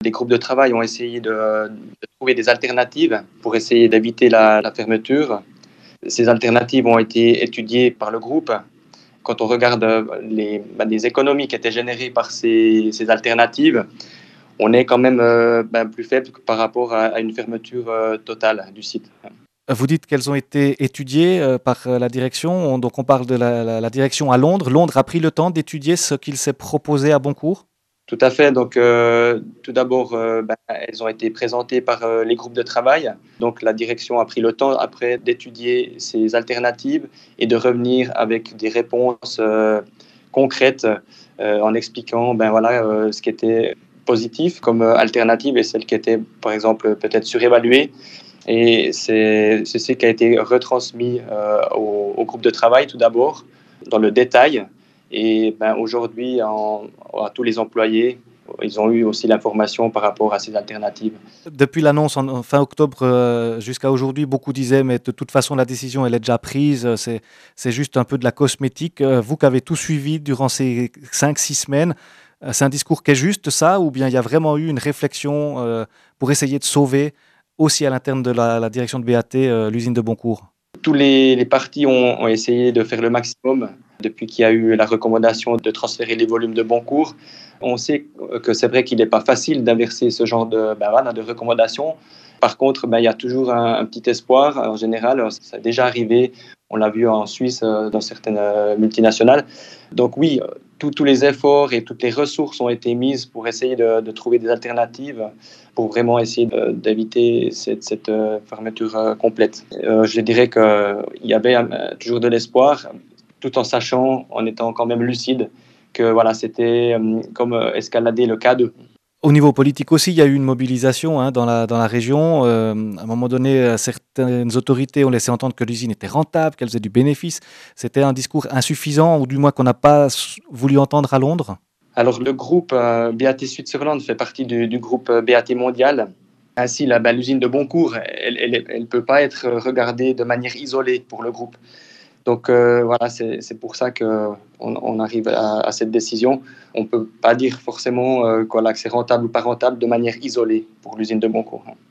Des groupes de travail ont essayé de trouver des alternatives pour essayer d'éviter la fermeture. Ces alternatives ont été étudiées par le groupe. Quand on regarde les économies qui étaient générées par ces alternatives, on est quand même plus faible par rapport à une fermeture totale du site. Vous dites qu'elles ont été étudiées, par, la direction. Donc on parle de la direction à Londres. Londres a pris le temps d'étudier ce qu'il s'est proposé à Boncourt? Tout à fait. Donc, tout d'abord, elles ont été présentées par les groupes de travail. Donc, la direction a pris le temps après d'étudier ces alternatives et de revenir avec des réponses concrètes en expliquant ce qui était positif comme alternative et celle qui était, par exemple, peut-être surévaluée. Et c'est ce qui a été retransmis au groupe de travail tout d'abord, dans le détail. Et aujourd'hui, à tous les employés, ils ont eu aussi l'information par rapport à ces alternatives. Depuis l'annonce en fin octobre, jusqu'à aujourd'hui, beaucoup disaient: «Mais de toute façon, la décision, elle est déjà prise, c'est juste un peu de la cosmétique». Vous qui avez tout suivi durant ces 5, 6 semaines, c'est un discours qui est juste ça? Ou bien il y a vraiment eu une réflexion, pour essayer de sauver aussi à l'interne de la direction de BAT, l'usine de Boncourt? Tous les partis ont essayé de faire le maximum depuis qu'il y a eu la recommandation de transférer les volumes de Boncourt. On sait que c'est vrai qu'il n'est pas facile d'inverser ce genre de recommandations. Par contre, il y a toujours un petit espoir. En général, ça a déjà arrivé. On l'a vu en Suisse dans certaines multinationales. Donc oui, tous les efforts et toutes les ressources ont été mises pour essayer de trouver des alternatives pour vraiment essayer d'éviter cette fermeture complète. Je dirais qu'il y avait toujours de l'espoir, tout en sachant, en étant quand même lucide, que voilà, c'était comme escalader le cas 2. Au niveau politique aussi, il y a eu une mobilisation, hein, dans la région. À un moment donné, certaines autorités ont laissé entendre que l'usine était rentable, qu'elle faisait du bénéfice. C'était un discours insuffisant ou du moins qu'on n'a pas voulu entendre à Londres? Alors le groupe BAT Switzerland fait partie du groupe BAT mondial. Ainsi, l'usine de Boncourt, elle ne peut pas être regardée de manière isolée pour le groupe. Donc voilà, c'est pour ça qu'on arrive à cette décision. On ne peut pas dire forcément que c'est rentable ou pas rentable de manière isolée pour l'usine de Boncourt.